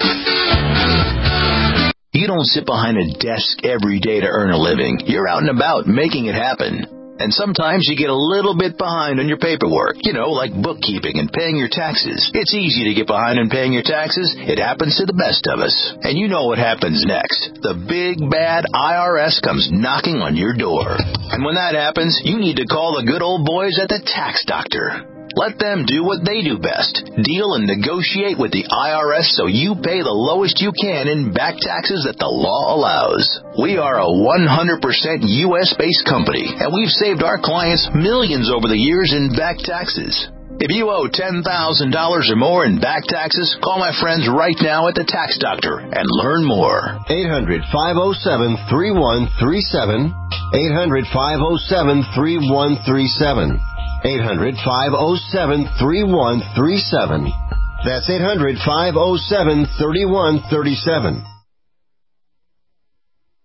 You don't sit behind a desk every day to earn a living. You're out and about making it happen. And sometimes you get a little bit behind on your paperwork, you know, like bookkeeping and paying your taxes. It's easy to get behind on paying your taxes. It happens to the best of us. And you know what happens next. The big, bad I R S comes knocking on your door. And when that happens, you need to call the good old boys at the Tax Doctor. Let them do what they do best. Deal and negotiate with the I R S so you pay the lowest you can in back taxes that the law allows. We are a one hundred percent U S-based company, and we've saved our clients millions over the years in back taxes. If you owe ten thousand dollars or more in back taxes, call my friends right now at the Tax Doctor and learn more. eight hundred, five oh seven, three one three seven. eight hundred, five oh seven, three one three seven. eight hundred, five oh seven, three one three seven. That's eight hundred, five oh seven, three one three seven.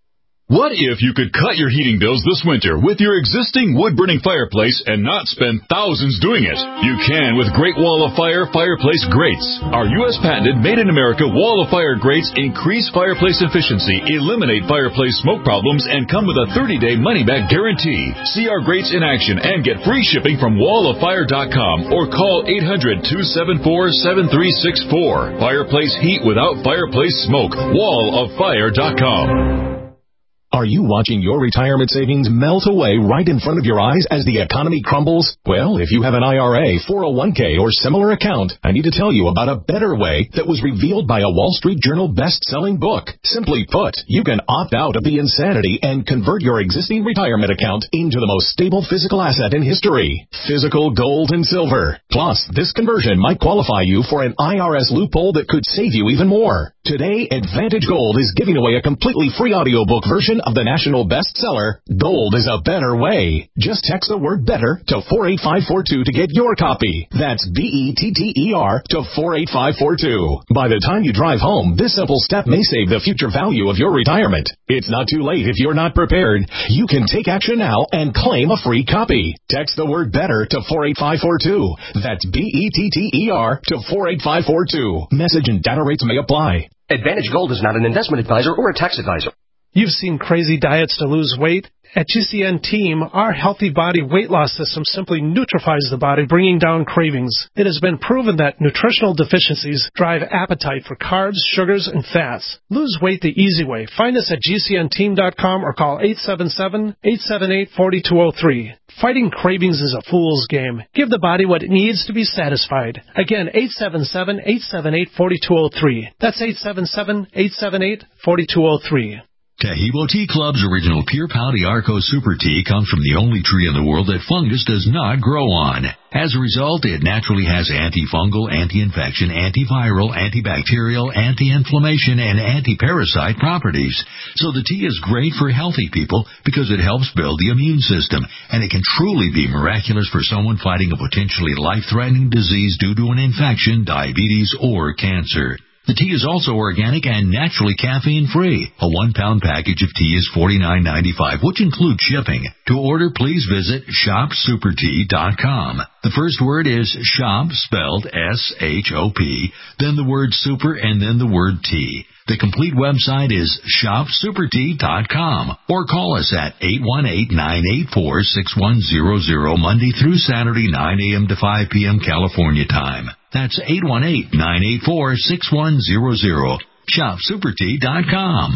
What if you could cut your heating bills this winter with your existing wood-burning fireplace and not spend thousands doing it? You can with Great Wall of Fire fireplace grates. Our U S patented made-in-America Wall of Fire grates increase fireplace efficiency, eliminate fireplace smoke problems, and come with a thirty-day money-back guarantee. See our grates in action and get free shipping from wall of fire dot com or call eight hundred, two seven four, seven three six four. Fireplace heat without fireplace smoke. wall of fire dot com. Are you watching your retirement savings melt away right in front of your eyes as the economy crumbles? Well, if you have an I R A, four oh one k, or similar account, I need to tell you about a better way that was revealed by a Wall Street Journal best-selling book. Simply put, you can opt out of the insanity and convert your existing retirement account into the most stable physical asset in history. Physical gold and silver. Plus, this conversion might qualify you for an I R S loophole that could save you even more. Today, Advantage Gold is giving away a completely free audiobook version of the national bestseller, Gold is a Better Way. Just text the word better to four eight five four two to get your copy. That's B E T T E R to four eight five four two. By the time you drive home, this simple step may save the future value of your retirement. It's not too late if you're not prepared. You can take action now and claim a free copy. Text the word better to four eight five four two. That's B E T T E R to four eight five four two. Message and data rates may apply. Advantage Gold is not an investment advisor or a tax advisor. You've seen crazy diets to lose weight. At G C N Team, our Healthy Body weight loss system simply neutralizes the body, bringing down cravings. It has been proven that nutritional deficiencies drive appetite for carbs, sugars, and fats. Lose weight the easy way. Find us at G C N team dot com or call eight seven seven, eight seven eight, four two zero three. Fighting cravings is a fool's game. Give the body what it needs to be satisfied. Again, eight seven seven, eight seven eight, four two zero three. That's eight seven seven, eight seven eight, four two zero three. Tahibo Tea Club's original Pure Pouty Arco Super Tea comes from the only tree in the world that fungus does not grow on. As a result, it naturally has antifungal, anti-infection, antiviral, antibacterial, anti-inflammation, and anti-parasite properties. So the tea is great for healthy people because it helps build the immune system, and it can truly be miraculous for someone fighting a potentially life-threatening disease due to an infection, diabetes, or cancer. The tea is also organic and naturally caffeine-free. A one-pound package of tea is forty-nine ninety-five, which includes shipping. To order, please visit shop super tea dot com. The first word is shop, spelled S H O P, then the word super, and then the word tea. The complete website is shop super tea dot com, or call us at eight one eight, nine eight four, six one zero zero Monday through Saturday, nine a.m. to five p.m. California time. That's eight one eight, nine eight four, six one zero zero. shop super tea dot com.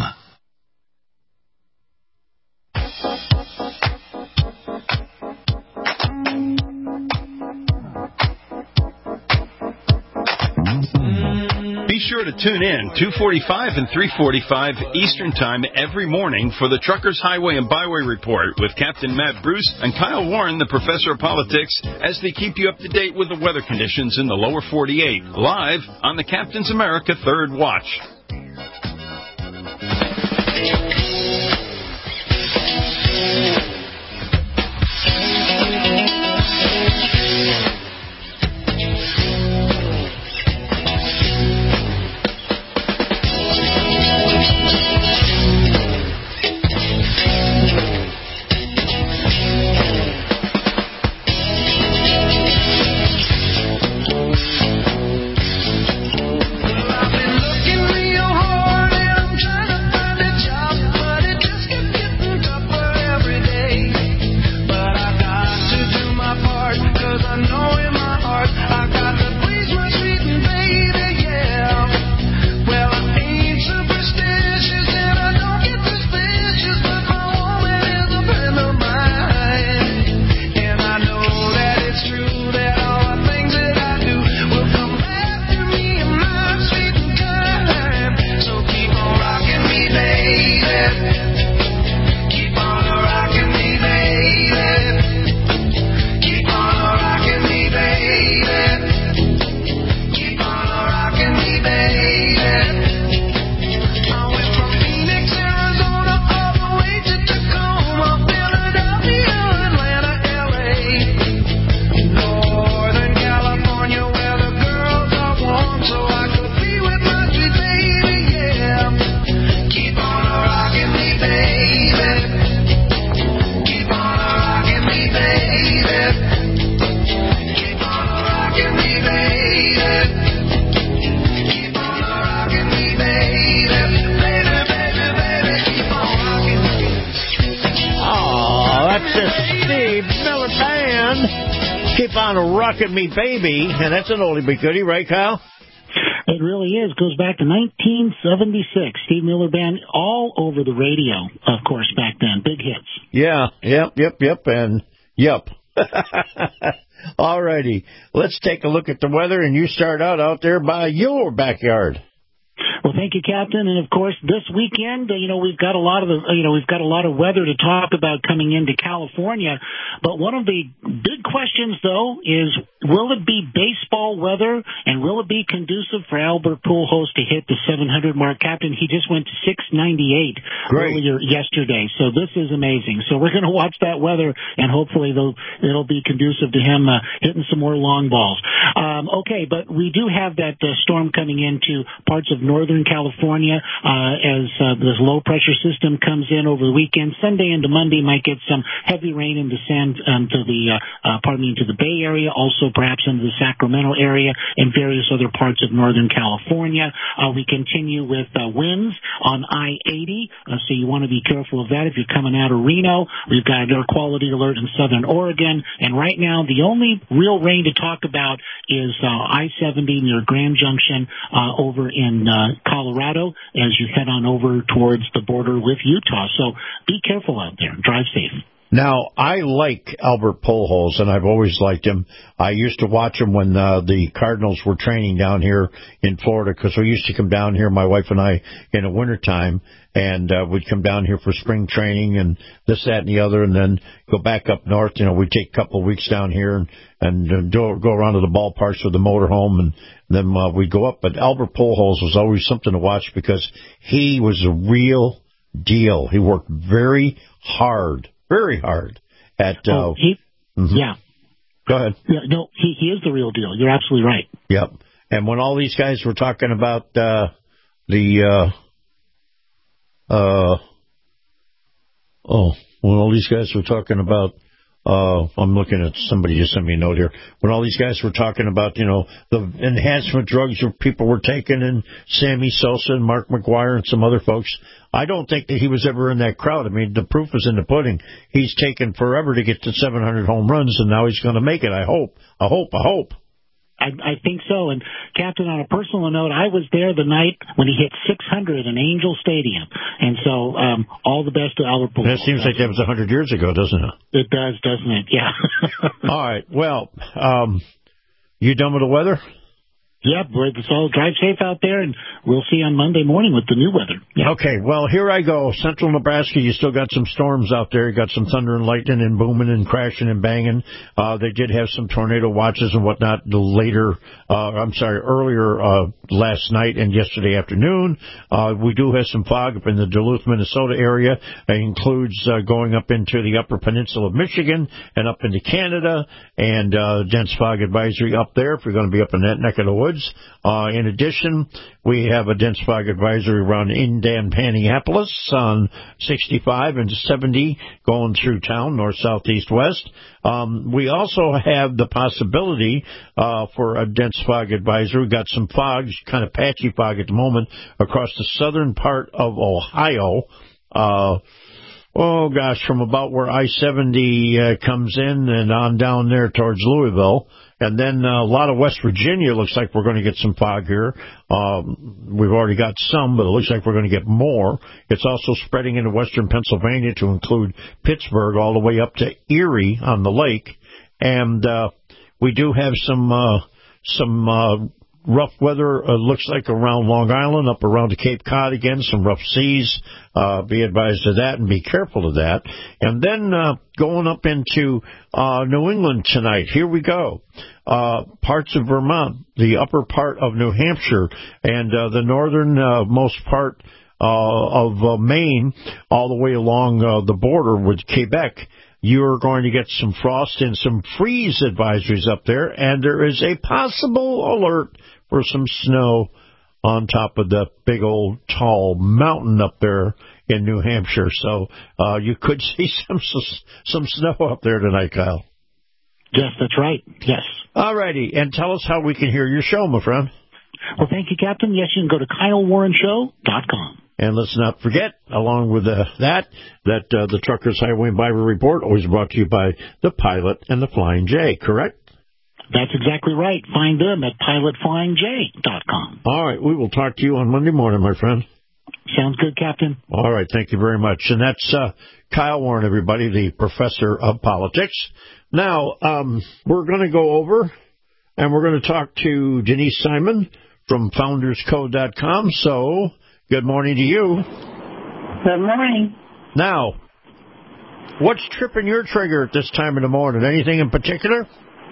Be sure to tune in two forty-five and three forty-five Eastern Time every morning for the Truckers Highway and Byway Report with Captain Matt Bruce and Kyle Warren, the Professor of Politics, as they keep you up to date with the weather conditions in the lower forty-eight, live on the Captain's America Third Watch. I've been looking real hard and I'm trying to find a job Band. Keep on rocking me, baby. And that's an oldie but goodie, right, Kyle? It really is. Goes back to nineteen seventy-six. Steve Miller Band, all over the radio, of course, back then. Big hits. Yeah, yep, yep, yep, and yep. All righty. Let's take a look at the weather, and you start out out there by your backyard. Well, thank you, Captain. And of course, this weekend, you know, we've got a lot of the, you know, we've got a lot of weather to talk about coming into California. But one of the big questions, though, is will it be baseball weather, and will it be conducive for Albert Pujols to hit the seven hundred mark? Captain, he just went to six ninety-eight earlier yesterday. So this is amazing. So we're going to watch that weather, and hopefully they'll, it'll be conducive to him uh, hitting some more long balls. Um, okay, but we do have that uh, storm coming into parts of northern California uh, as uh, this low-pressure system comes in over the weekend. Sunday into Monday might get some heavy rain into San, um, to the, uh, uh, pardon me, into the Bay Area, also perhaps into the Sacramento area and various other parts of northern California. Uh, we continue with uh, winds on I eighty, uh, so you want to be careful of that if you're coming out of Reno. We've got an air quality alert in southern Oregon, and right now the only real rain to talk about is uh, I seventy near Grand Junction uh, over in uh, Colorado as you head on over towards the border with Utah. So be careful out there. Drive safe. Now, I like Albert Pujols, and I've always liked him. I used to watch him when uh, the Cardinals were training down here in Florida, because we used to come down here, my wife and I, in the wintertime, and uh, we'd come down here for spring training and this, that, and the other, and then go back up north. You know, we'd take a couple of weeks down here and, and uh, do, go around to the ballparks with the motorhome, and then uh, we'd go up. But Albert Pujols was always something to watch because he was a real deal. He worked very hard. Very hard at. Uh, oh, he, mm-hmm. Yeah. Go ahead. Yeah, no, he he is the real deal. You're absolutely right. Yep. And when all these guys were talking about uh, the, uh, uh, oh, when all these guys were talking about, uh, I'm looking at somebody just sent me a note here. When all these guys were talking about, you know, the enhancement drugs that people were taking, and Sammy Sosa and Mark McGwire and some other folks, I don't think that he was ever in that crowd. I mean, the proof is in the pudding. He's taken forever to get to seven hundred home runs, and now he's going to make it. I hope. I hope. I hope. I, I think so. And, Captain, on a personal note, I was there the night when he hit six hundred in Angel Stadium. And so um, all the best to Albert Pujols. That seems like that was one hundred years ago, doesn't it? It does, doesn't it? Yeah. All right. Well, um, you done with the weather? Yep, so drive safe out there, and we'll see you on Monday morning with the new weather. Yep. Okay, well, here I go. Central Nebraska, you still got some storms out there. You got some thunder and lightning and booming and crashing and banging. Uh, they did have some tornado watches and whatnot later, uh, I'm sorry, earlier uh, last night and yesterday afternoon. Uh, we do have some fog up in the Duluth, Minnesota area. It includes uh, going up into the Upper Peninsula of Michigan and up into Canada, and uh, dense fog advisory up there if you're going to be up in that neck of the woods. Uh, in addition, we have a dense fog advisory around Indian-Panneapolis on sixty-five and seventy going through town, north, south, east, west. Um, we also have the possibility uh, for a dense fog advisory. We've got some fog, kind of patchy fog at the moment, across the southern part of Ohio. Uh, oh, gosh, from about where I seventy uh, comes in and on down there towards Louisville. And then uh, a lot of West Virginia looks like we're going to get some fog here. Um, we've already got some, but it looks like we're going to get more. It's also spreading into western Pennsylvania to include Pittsburgh all the way up to Erie on the lake. And uh, we do have some uh, some uh, rough weather, uh, looks like around Long Island, up around to Cape Cod again, some rough seas. Uh, be advised of that and be careful of that. And then uh, going up into uh, New England tonight, here we go. Uh, parts of Vermont, the upper part of New Hampshire, and uh, the northern uh, most part uh, of uh, Maine, all the way along uh, the border with Quebec. You're going to get some frost and some freeze advisories up there, and there is a possible alert for some snow on top of the big old tall mountain up there in New Hampshire. So uh, you could see some some snow up there tonight, Kyle. Yes, that's right. Yes. All righty. And tell us how we can hear your show, my friend. Well, thank you, Captain. Yes, you can go to Kyle Warren Show dot com. And let's not forget, along with uh, that, that uh, the Truckers Highway and Byway Report always brought to you by the Pilot and the Flying J, correct? That's exactly right. Find them at pilot flying j dot com. All right. We will talk to you on Monday morning, my friend. Sounds good, Captain. All right. Thank you very much. And that's uh, Kyle Warren, everybody, the professor of politics. Now, um, we're going to go over and we're going to talk to Denise Simon from founders code dot com. So, good morning to you. Good morning. Now, what's tripping your trigger at this time of the morning? Anything in particular?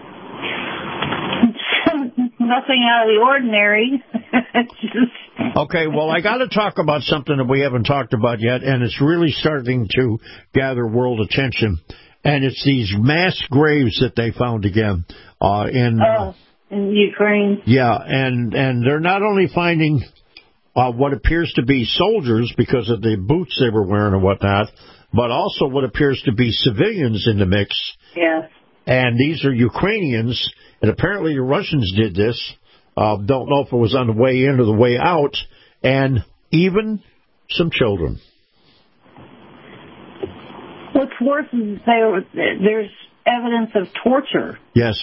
Nothing out of the ordinary. Just... Okay, well, I got to talk about something that we haven't talked about yet, and it's really starting to gather world attention. And it's these mass graves that they found again uh, in oh, in Ukraine. Yeah, and and they're not only finding uh, what appears to be soldiers because of the boots they were wearing and whatnot, but also what appears to be civilians in the mix. Yes. And these are Ukrainians, and apparently the Russians did this. Uh, don't know if it was on the way in or the way out, and even some children. What's worse is there, there's evidence of torture. Yes.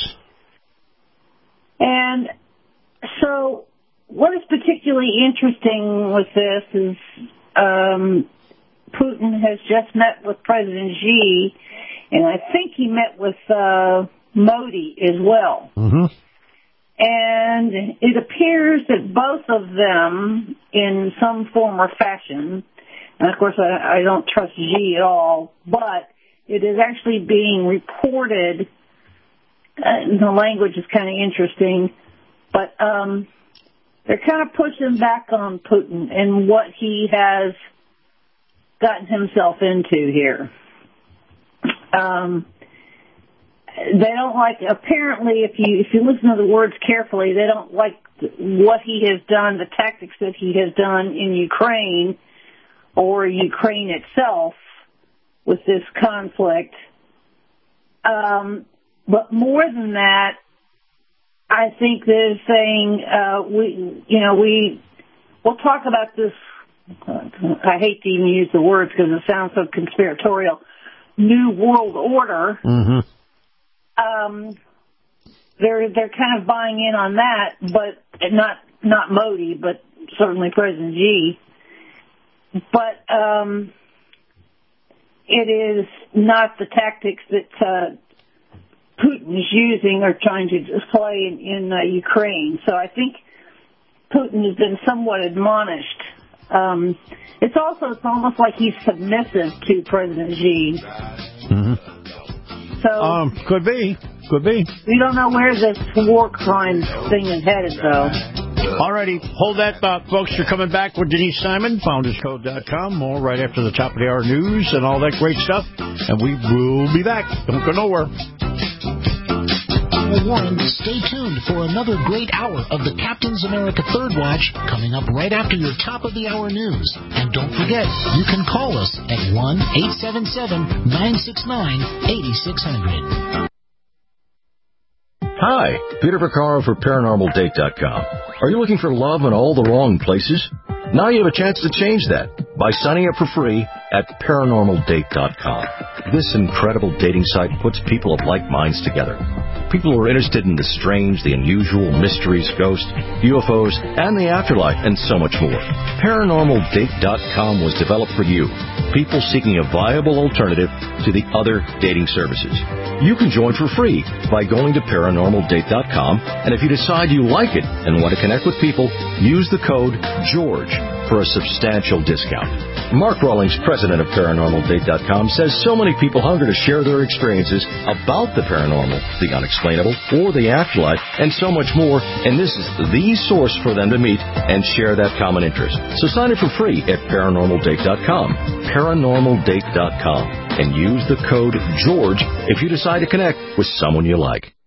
And so what is particularly interesting with this is um, Putin has just met with President Xi, and I think he met with uh, Modi as well. Mm-hmm. And it appears that both of them, in some form or fashion, and of course I, I don't trust Xi at all, but it is actually being reported, and the language is kind of interesting, but um, they're kind of pushing back on Putin and what he has gotten himself into here. Um, they don't like, apparently, if you if you listen to the words carefully, they don't like what he has done, the tactics that he has done in Ukraine or Ukraine itself with this conflict. Um, but more than that, I think they're saying, uh, we, you know, we, we'll talk about this, uh, I hate to even use the words because it sounds so conspiratorial, New World Order. Mm-hmm. Um, they're they're kind of buying in on that, but not not Modi, but certainly President Xi. But um, it is not the tactics that uh, Putin is using or trying to display in, in uh, Ukraine. So I think Putin has been somewhat admonished. Um, it's also it's almost like he's submissive to President Xi. Mm-hmm. So um, could be, could be. We don't know where this war crime thing is headed, though. Alrighty, hold that thought, folks. You're coming back with Denise Simon, founders code dot com. More right after the top of the hour news and all that great stuff. And we will be back. Don't go nowhere. Warren, stay tuned for another great hour of the Captain's America Third Watch coming up right after your top of the hour news. And don't forget, you can call us at one eight seven seven, nine six nine, eight six zero zero. Hi, Peter Vaccaro for paranormal date dot com. Are you looking for love in all the wrong places? Now you have a chance to change that by signing up for free at paranormal date dot com. This incredible dating site puts people of like minds together. People who are interested in the strange, the unusual, mysteries, ghosts, U F Os, and the afterlife, and so much more. paranormal date dot com was developed for you, people seeking a viable alternative to the other dating services. You can join for free by going to paranormal date dot com, and if you decide you like it and want to connect with people, use the code GEORGE for a substantial discount. Mark Rawlings, president of paranormal date dot com, says so many people hunger to share their experiences about the paranormal, the unexplainable, or the afterlife, and so much more, and this is the source for them to meet and share that common interest. So sign up for free at paranormal date dot com, paranormal date dot com, and use the code GEORGE if you decide to connect with someone you like.